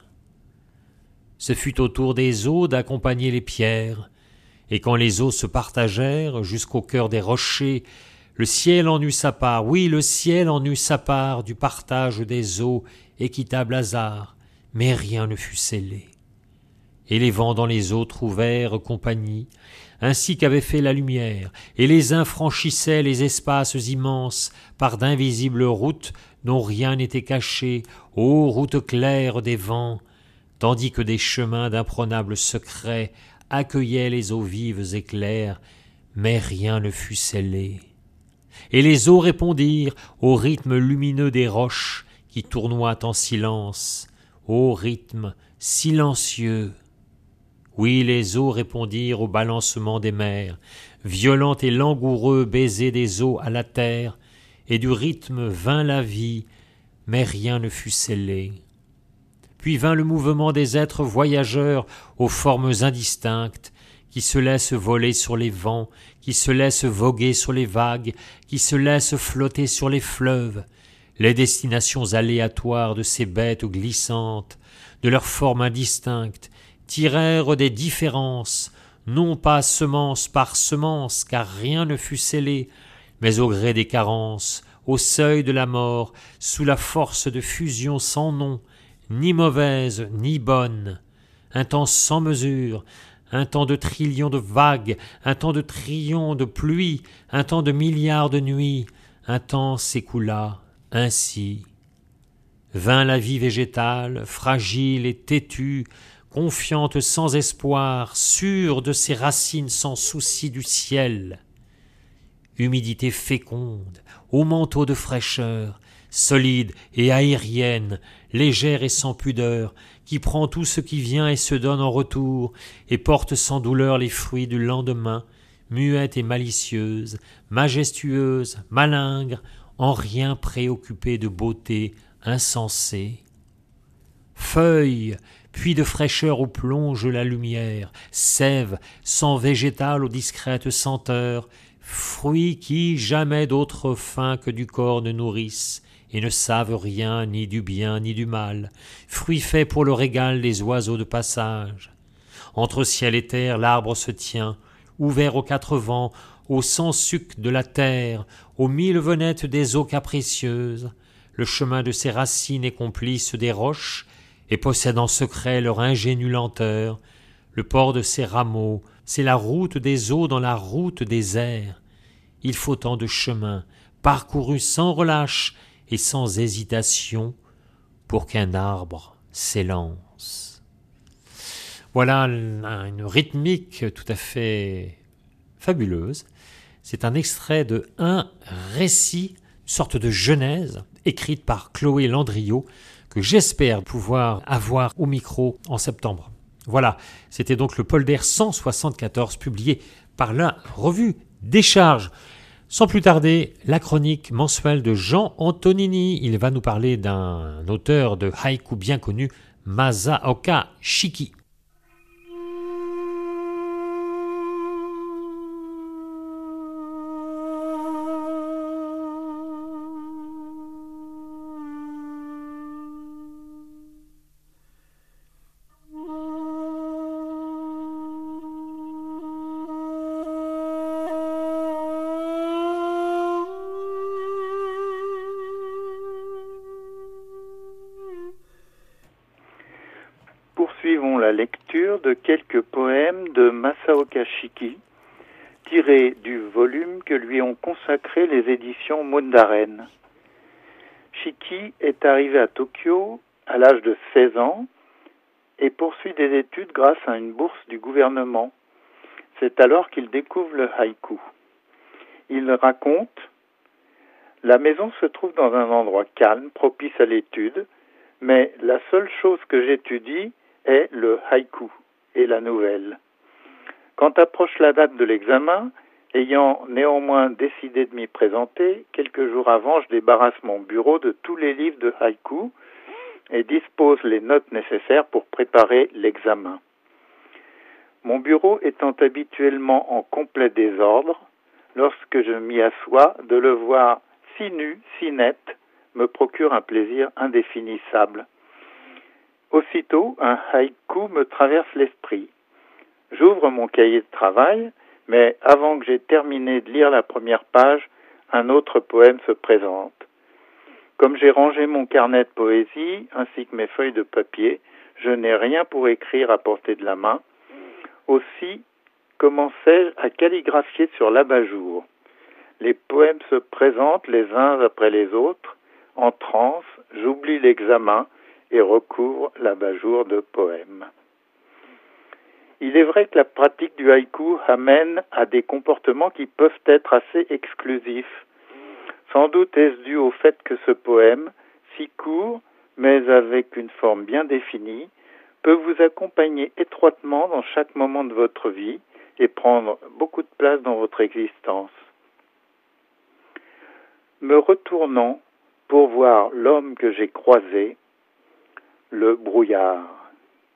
Ce fut au tour des eaux d'accompagner les pierres, et quand les eaux se partagèrent jusqu'au cœur des rochers, le ciel en eut sa part, oui, le ciel en eut sa part du partage des eaux, équitable hasard, mais rien ne fut scellé. Et les vents dans les eaux trouvèrent compagnie, ainsi qu'avait fait la lumière, et les uns franchissaient les espaces immenses par d'invisibles routes dont rien n'était caché, ô routes claires des vents, tandis que des chemins d'imprenables secrets accueillaient les eaux vives et claires, mais rien ne fut scellé. Et les eaux répondirent au rythme lumineux des roches qui tournoient en silence, au rythme silencieux. Oui, les eaux répondirent au balancement des mers, violent et langoureux baiser des eaux à la terre, et du rythme vint la vie, mais rien ne fut scellé. Puis vint le mouvement des êtres voyageurs aux formes indistinctes, qui se laissent voler sur les vents, qui se laissent voguer sur les vagues, qui se laissent flotter sur les fleuves, les destinations aléatoires de ces bêtes glissantes, de leurs formes indistinctes, tirèrent des différences, non pas semence par semence, car rien ne fut scellé, mais au gré des carences, au seuil de la mort, sous la force de fusion sans nom, ni mauvaise ni bonne, un temps sans mesure, un temps de trillions de vagues, un temps de trillions de pluies, un temps de milliards de nuits, un temps s'écoula ainsi. Vint la vie végétale, fragile et têtue, confiante sans espoir, sûre de ses racines sans souci du ciel. Humidité féconde, au manteau de fraîcheur, solide et aérienne, légère et sans pudeur, qui prend tout ce qui vient et se donne en retour, et porte sans douleur les fruits du lendemain, muette et malicieuse, majestueuse, malingre, en rien préoccupée de beauté insensée. Feuilles, puits de fraîcheur où plonge la lumière, sève, sang végétal aux discrètes senteurs, fruits qui jamais d'autre fin que du corps ne nourrissent, et ne savent rien ni du bien ni du mal, fruits faits pour le régal des oiseaux de passage. Entre ciel et terre l'arbre se tient, ouvert aux quatre vents, au sans-suc de la terre, aux mille venettes des eaux capricieuses. Le chemin de ses racines est complice des roches, et possède en secret leur ingénue lenteur. Le port de ses rameaux, c'est la route des eaux dans la route des airs. Il faut tant de chemins, parcourus sans relâche et sans hésitation, pour qu'un arbre s'élance. Voilà une rythmique tout à fait fabuleuse. C'est un extrait de un récit, une sorte de genèse, écrite par Chloé Landriot, que j'espère pouvoir avoir au micro en septembre. Voilà, c'était donc le polder cent soixante-quatorze, publié par la revue Décharge. Sans plus tarder, la chronique mensuelle de Jean Antonini. Il va nous parler d'un auteur de haïku bien connu, Masaoka Shiki. la lecture de quelques poèmes de Masaoka Shiki, tirés du volume que lui ont consacré les éditions Mundaren. Shiki est arrivé à Tokyo à l'âge de seize ans et poursuit des études grâce à une bourse du gouvernement. C'est alors qu'il découvre le haïku. Il raconte « La maison se trouve dans un endroit calme, propice à l'étude, mais la seule chose que j'étudie est le haïku et la nouvelle. Quand approche la date de l'examen, ayant néanmoins décidé de m'y présenter, quelques jours avant, je débarrasse mon bureau de tous les livres de haïku et dispose les notes nécessaires pour préparer l'examen. Mon bureau étant habituellement en complet désordre, lorsque je m'y assois, de le voir si nu, si net, me procure un plaisir indéfinissable. Aussitôt, un haïku me traverse l'esprit. J'ouvre mon cahier de travail, mais avant que j'aie terminé de lire la première page, un autre poème se présente. Comme j'ai rangé mon carnet de poésie, ainsi que mes feuilles de papier, je n'ai rien pour écrire à portée de la main. Aussi, commençai-je à calligraphier sur l'abat-jour. Les poèmes se présentent les uns après les autres. En transe, j'oublie l'examen et recouvre l'abat-jour de poèmes. Il est vrai que la pratique du haïku amène à des comportements qui peuvent être assez exclusifs. Sans doute est-ce dû au fait que ce poème, si court, mais avec une forme bien définie, peut vous accompagner étroitement dans chaque moment de votre vie et prendre beaucoup de place dans votre existence. Me retournant pour voir l'homme que j'ai croisé, le brouillard.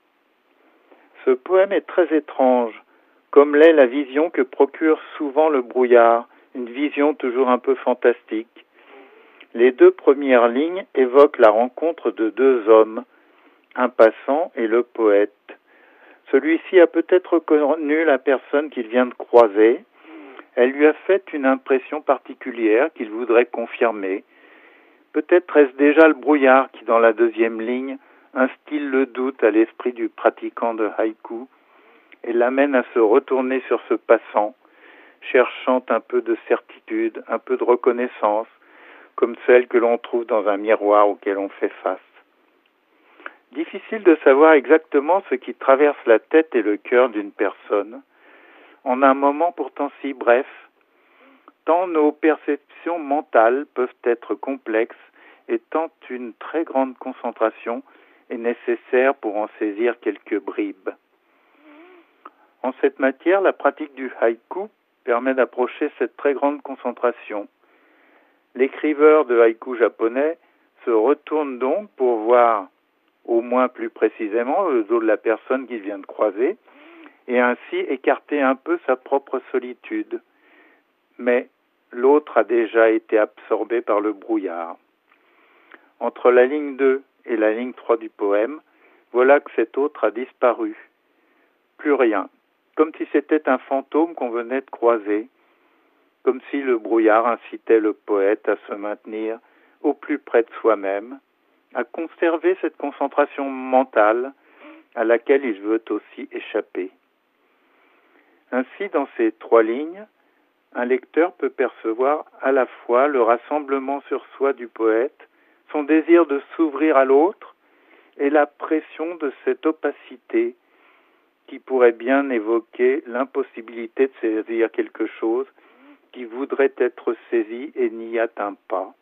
Ce poème est très étrange, comme l'est la vision que procure souvent le brouillard, une vision toujours un peu fantastique. Les deux premières lignes évoquent la rencontre de deux hommes, un passant et le poète. Celui-ci a peut-être reconnu la personne qu'il vient de croiser. Elle lui a fait une impression particulière qu'il voudrait confirmer. Peut-être est-ce déjà le brouillard qui, dans la deuxième ligne, instille le doute à l'esprit du pratiquant de haïku et l'amène à se retourner sur ce passant, cherchant un peu de certitude, un peu de reconnaissance, comme celle que l'on trouve dans un miroir auquel on fait face. Difficile de savoir exactement ce qui traverse la tête et le cœur d'une personne, en un moment pourtant si bref, tant nos perceptions mentales peuvent être complexes et tant une très grande concentration est nécessaire pour en saisir quelques bribes. En cette matière, la pratique du haïku permet d'approcher cette très grande concentration. L'écriveur de haïku japonais se retourne donc pour voir au moins plus précisément le dos de la personne qu'il vient de croiser et ainsi écarter un peu sa propre solitude. Mais l'autre a déjà été absorbé par le brouillard. Entre la ligne deux et la ligne trois du poème, voilà que cet autre a disparu. Plus rien, comme si c'était un fantôme qu'on venait de croiser, comme si le brouillard incitait le poète à se maintenir au plus près de soi-même, à conserver cette concentration mentale à laquelle il veut aussi échapper. Ainsi, dans ces trois lignes, un lecteur peut percevoir à la fois le rassemblement sur soi du poète, son désir de s'ouvrir à l'autre et la pression de cette opacité qui pourrait bien évoquer l'impossibilité de saisir quelque chose qui voudrait être saisi et n'y atteint pas.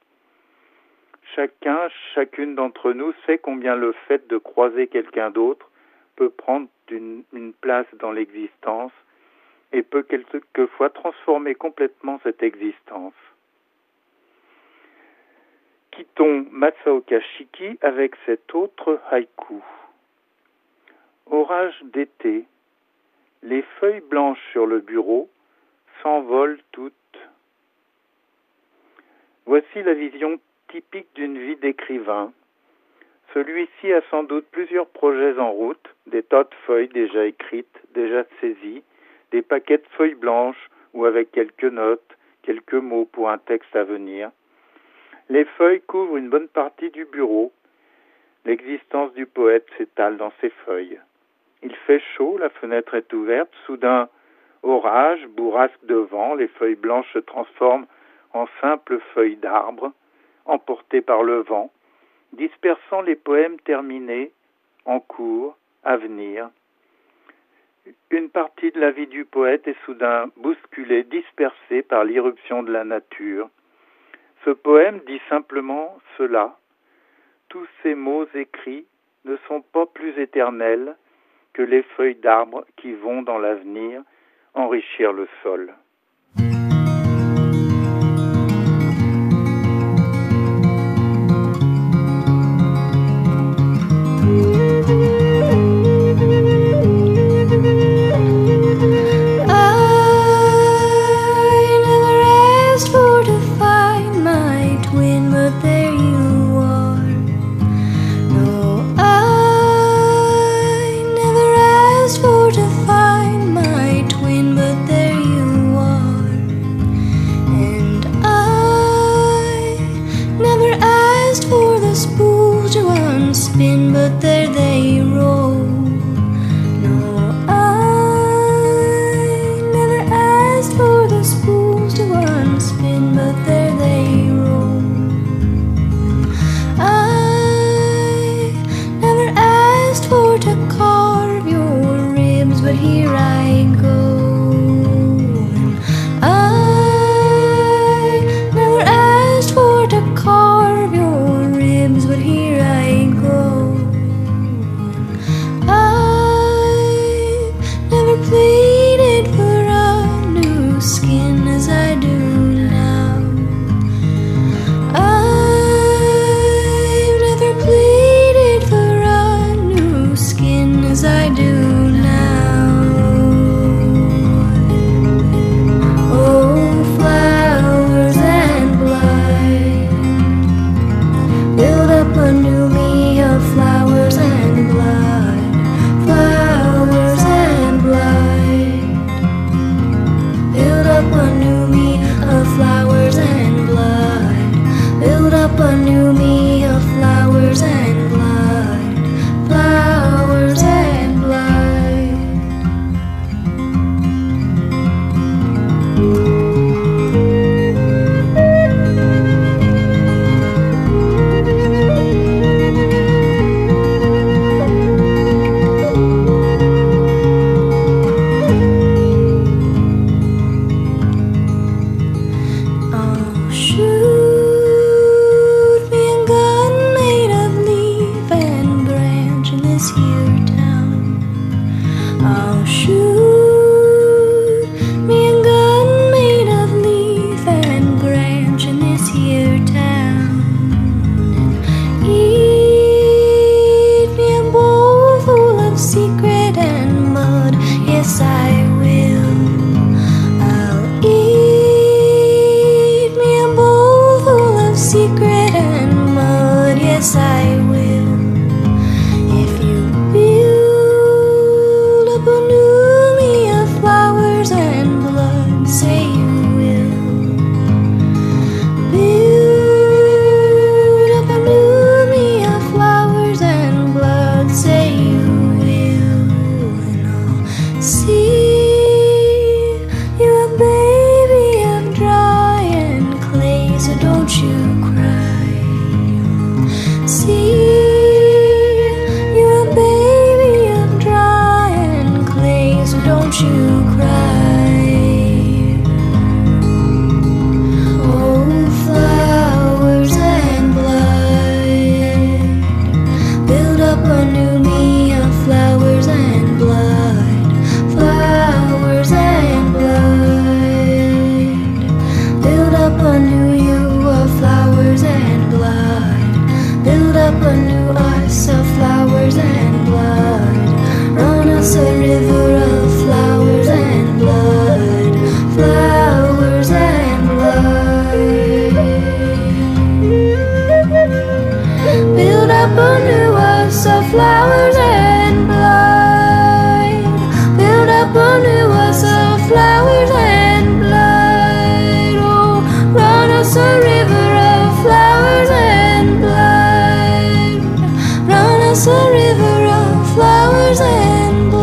Chacun, chacune d'entre nous sait combien le fait de croiser quelqu'un d'autre peut prendre une, une place dans l'existence et peut quelquefois transformer complètement cette existence. Quittons Masaoka Shiki avec cet autre haïku. Orage d'été, les feuilles blanches sur le bureau s'envolent toutes. Voici la vision typique d'une vie d'écrivain. Celui-ci a sans doute plusieurs projets en route, des tas de feuilles déjà écrites, déjà saisies, des paquets de feuilles blanches ou avec quelques notes, quelques mots pour un texte à venir. Les feuilles couvrent une bonne partie du bureau. L'existence du poète s'étale dans ces feuilles. Il fait chaud, la fenêtre est ouverte. Soudain, orage, bourrasque de vent, les feuilles blanches se transforment en simples feuilles d'arbres, emportées par le vent, dispersant les poèmes terminés, en cours, à venir. Une partie de la vie du poète est soudain bousculée, dispersée par l'irruption de la nature. Ce poème dit simplement cela. Tous ces mots écrits ne sont pas plus éternels que les feuilles d'arbres qui vont dans l'avenir enrichir le sol. It's a river of flowers and blood.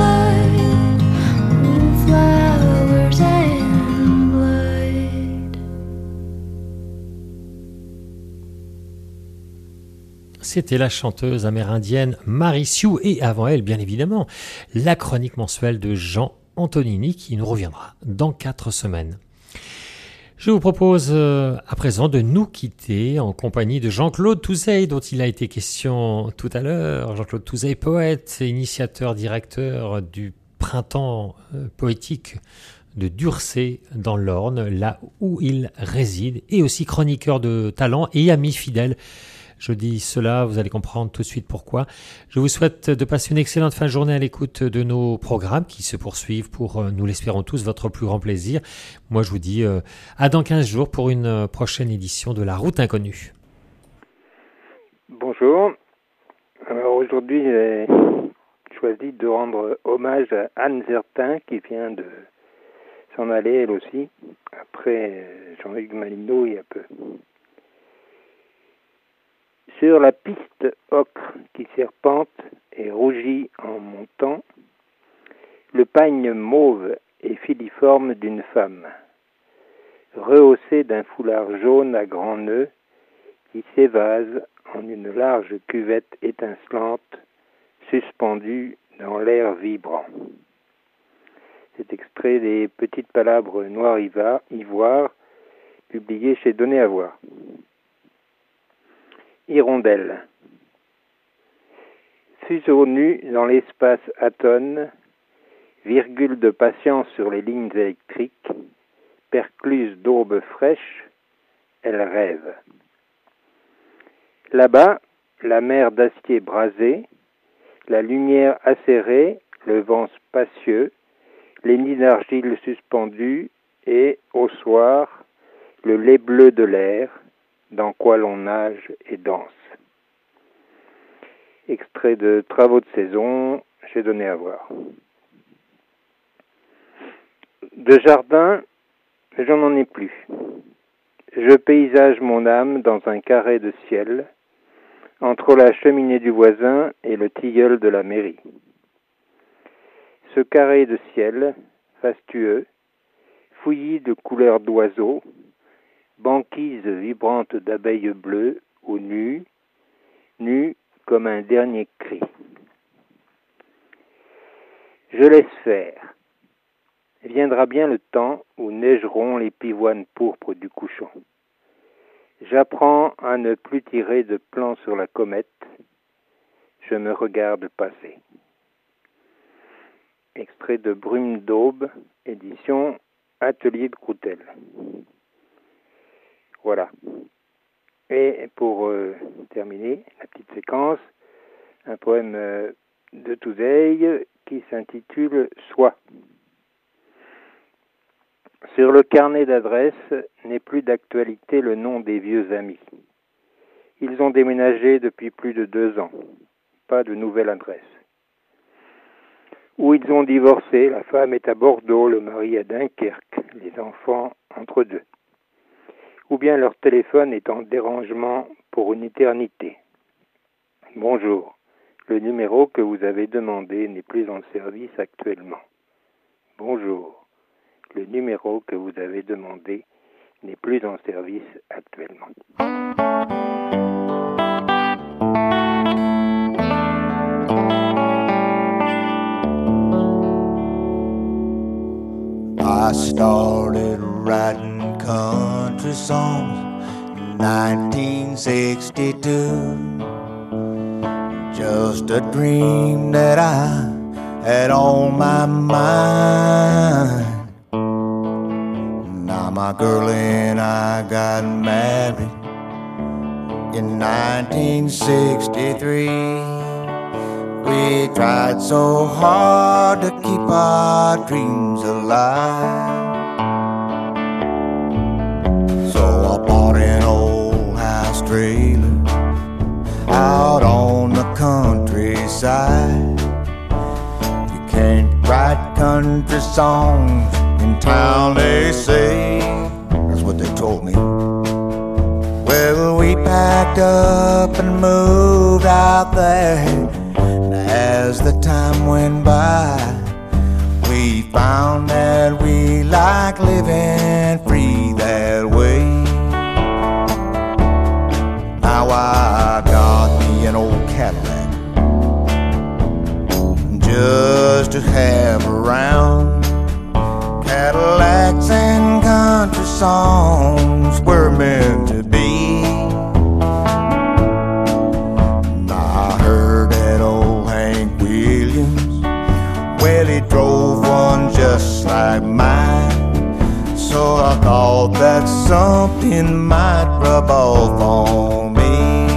C'était la chanteuse amérindienne Mary Sue et avant elle, bien évidemment, la chronique mensuelle de Jean Antonini qui nous reviendra dans quatre semaines. Je vous propose euh, à présent de nous quitter en compagnie de Jean-Claude Touzeille, dont il a été question tout à l'heure. Jean-Claude Touzeille, poète, initiateur, directeur du printemps euh, poétique de Durcé dans l'Orne, là où il réside, et aussi chroniqueur de talent et ami fidèle. Je dis cela, vous allez comprendre tout de suite pourquoi. Je vous souhaite de passer une excellente fin de journée à l'écoute de nos programmes qui se poursuivent pour, nous l'espérons tous, votre plus grand plaisir. Moi, je vous dis euh, à dans quinze jours pour une prochaine édition de La Route Inconnue. Bonjour. Alors aujourd'hui, j'ai choisi de rendre hommage à Anne Zertin qui vient de s'en aller elle aussi, après Jean-Hugues Malino il y a peu. Sur la piste ocre qui serpente et rougit en montant, le pagne mauve et filiforme d'une femme, rehaussé d'un foulard jaune à grands nœuds, qui s'évase en une large cuvette étincelante, suspendue dans l'air vibrant. C'est extrait des Petites palabres noir ivoire, publiées chez Donné à voir. Hirondelle. Fuseau nu dans l'espace atone, virgule de patience sur les lignes électriques, percluse d'aube fraîche, elle rêve. Là-bas, la mer d'acier brasé, la lumière acérée, le vent spacieux, les nids d'argile suspendus et, au soir, le lait bleu de l'air, dans quoi l'on nage et danse. Extrait de Travaux de saison, j'ai donné à voir. De jardin, je n'en ai plus. Je paysage mon âme dans un carré de ciel, entre la cheminée du voisin et le tilleul de la mairie. Ce carré de ciel, fastueux, fouillis de couleurs d'oiseaux, banquise vibrante d'abeilles bleues ou nues, nues comme un dernier cri. Je laisse faire. Viendra bien le temps où neigeront les pivoines pourpres du couchon. J'apprends à ne plus tirer de plan sur la comète. Je me regarde passer. Extrait de Brume d'aube, édition Atelier de Coutel. Voilà. Et pour euh, terminer la petite séquence, un poème euh, de Touzeille qui s'intitule « Soi ». Sur le carnet d'adresse n'est plus d'actualité le nom des vieux amis. Ils ont déménagé depuis plus de deux ans. Pas de nouvelle adresse. Ou ils ont divorcé, la femme est à Bordeaux, le mari à Dunkerque, les enfants entre deux. Ou bien leur téléphone est en dérangement pour une éternité. Bonjour, le numéro que vous avez demandé n'est plus en service actuellement. Bonjour, le numéro que vous avez demandé n'est plus en service actuellement. I started writing country songs in nineteen sixty-two. Just a dream that I had on my mind. Now my girl and I got married in nineteen sixty-three. We tried so hard to keep our dreams alive. So I bought an old house trailer out on the countryside. You can't write country songs in town, they say. That's what they told me. Well, we packed up and moved out there. As the time went by, we found that we like living free that way. Now I got me Cadillac just to have around. Cadillacs and country songs were meant to be. I heard that old Hank Williams, well, he drove one just like mine. So I thought that something might rub off on me.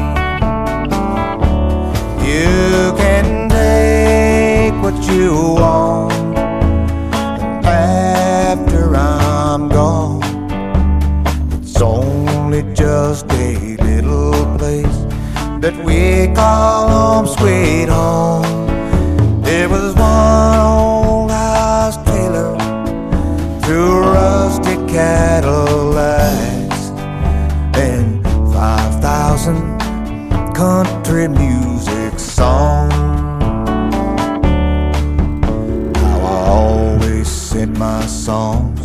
You can take what you want, and after I'm gone, it's only just a little place that we call home sweet home. There was one old house trailer, two rusty Cadillacs, and five thousand country music songs. How I always sent my songs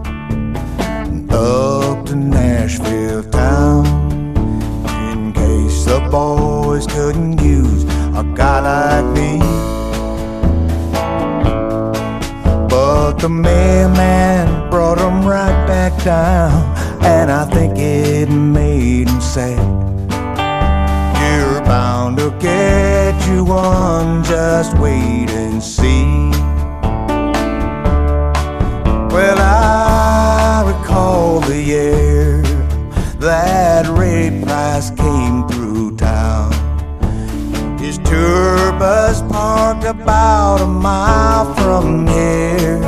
up to Nashville town, in case the boys couldn't use a guy like me. But the mailman brought them right back down, and I think it made him sad. You're bound to get you one, just wait and see. Well, I recall the year that Ray Price came through town. His tour bus parked about a mile from here,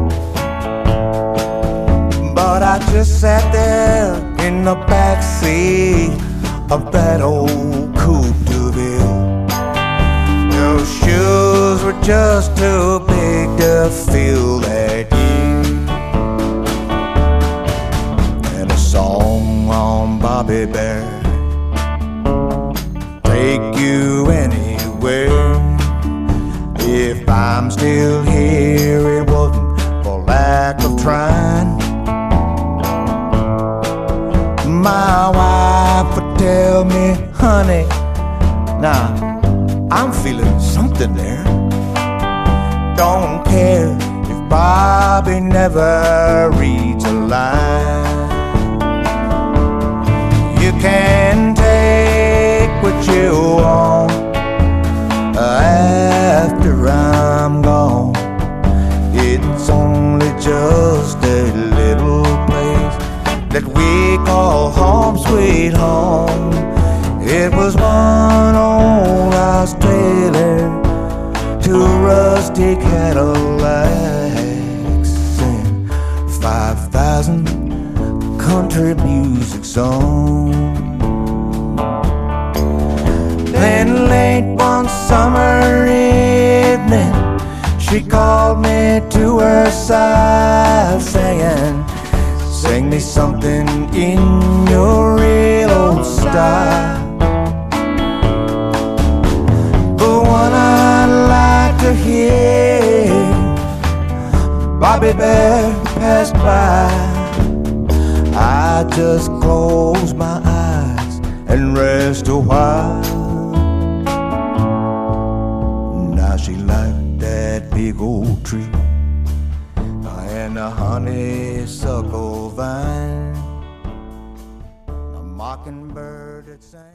but I just sat there in the back seat of that old coupe de ville. Those shoes were just too big to fill that year. And a song on Bobby Bear, take you anywhere. If I'm still here, it wasn't for lack of trying. My wife would tell me, honey, now I'm feeling something there. Don't care if Bobby never reads a line. You can take what you want after I'm gone. It's only just a little place that we call home sweet home. It was one old house trailer, two rusty Cadillacs, and five thousand country music songs. Then late one summer evening, she called me to her side, saying, sing me something in your real old style, the one I'd like to hear. Bobby Bear passed by, I just close my eyes and rest a while. Now she liked that big old tree and a honeysuckle vine, a mockingbird that sang.